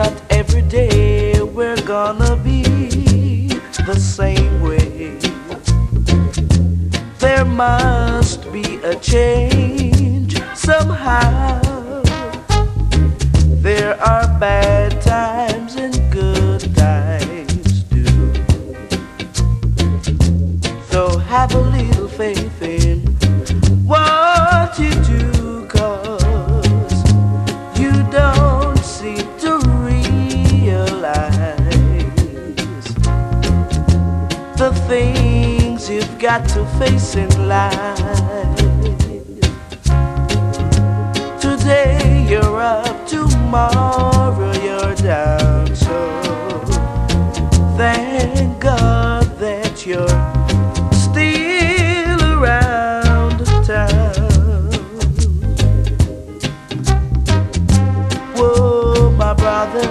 not every day we're gonna be the same way. There must be a change somehow. There are bad times and good times too. So have a little faith in what you do, 'cause you don't seem to realize the things you've got to face in life. Today you're up, tomorrow you're down. So thank God that you're still around town. Whoa, my brother.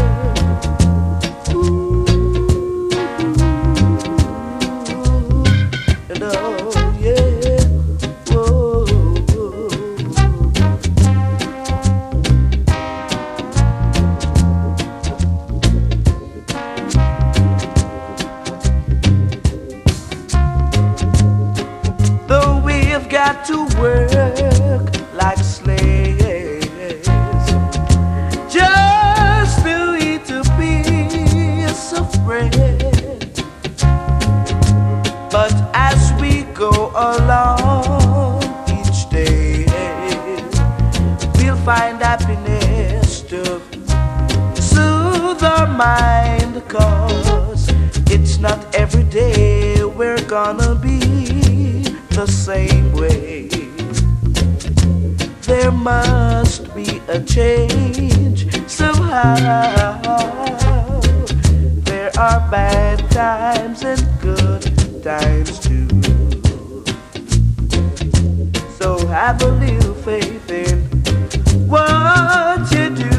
Got to work like slaves just to eat a piece of bread. But as we go along each day, we'll find happiness to soothe our mind, 'cause it's not every day we're gonna be the same way. There must be a change somehow. There are bad times and good times too. So have a little faith in what you do.